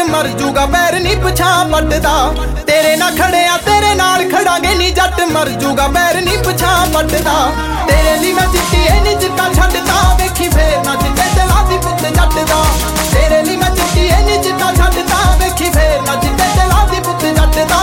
मर जूगा पैर नी पिछा पटदा। तेरे ना खड़े आ तेरे नाल खड़ांगे नी जट मर जूगा पैर नी पिछा पटदा। तेरे लिए मैं चिट्टी नी चिट्टा छड्डदा वेखी फेर ना चिट्टे दिलां दी पुत जट दा। तेरे लिए मैं चिट्टी नी चिट्टा छड्डदा वेखी फेर ना चिट्टे दिलां दी पुत जट दा।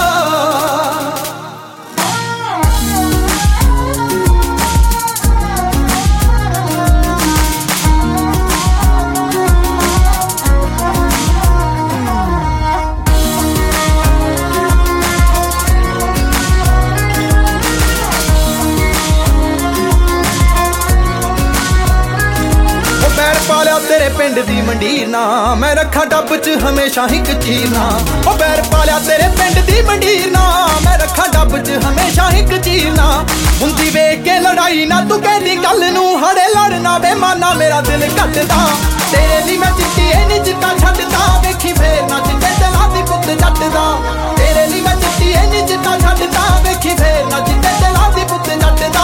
पालिया तेरे पिंड दी मंडीर ना मैं रखा डब च हमेशा हिक चीर ना। ओ बैर पालिया तेरे पिंड दी मंडीर ना मैं रखा डब च हमेशा हिक चीर ना। हुंदी वेख के लड़ाई ना तू कहदी गल नूं हड़े लड़ना बेमाना मेरा दिल कटदा। तेरे लिए मैं चिट्टी नी चिट्टा छड्डदा वेखी फेर ना चिट्टे दिलां दी पुत जट दा। तेरे लिए मैं चिट्टी नी चिट्टा छड्डदा वेखी फेर ना चिट्टे दिलां दी पुत जट दा।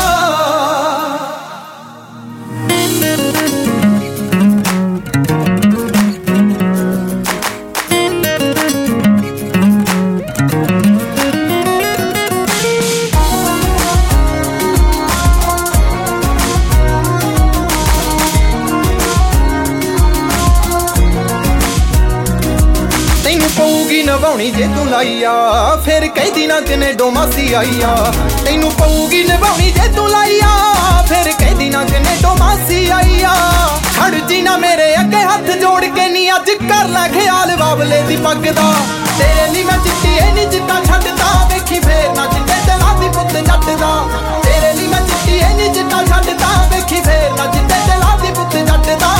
पऊगी निभाउणी जे तू लाई आ फिर कई दिनां कनेडो मासी आई आ। तैनू पऊगी निभाउणी जे तू लाई आ फिर कई दिनां कनेडो मासी आई आ। खड़ जी ना मेरे अगे हथ जोड़ के नी अज कर लै ख्याल बाबले दी पग दा। तेरे लिए मैं चिट्टी नी चिट्टा छड्डदा वेखी फेर ना चिट्टे दिलां दी पुत जट दा। तेरे लिए मैं चिट्टी नी चिट्टा छड्डदा वेखी फेर ना चिट्टे दिलां दी पुत जट दा।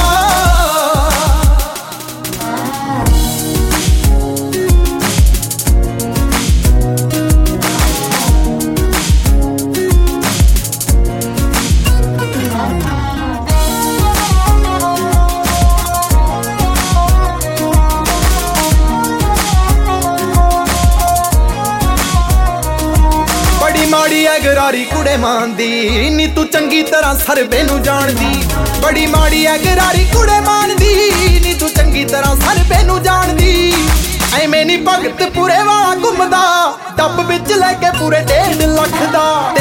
माड़ी है गरारी कुड़े मानदी नी तू चंगी तरह सरबे नू जानदी। बड़ी माड़ी है गरारी कुड़े मानदी नी तू चंगी तरह सरबे नू जानदी। ऐवें नी भगत पूरे वाला घुमदा डब विच लैके पूरे 1.5 लाख दा।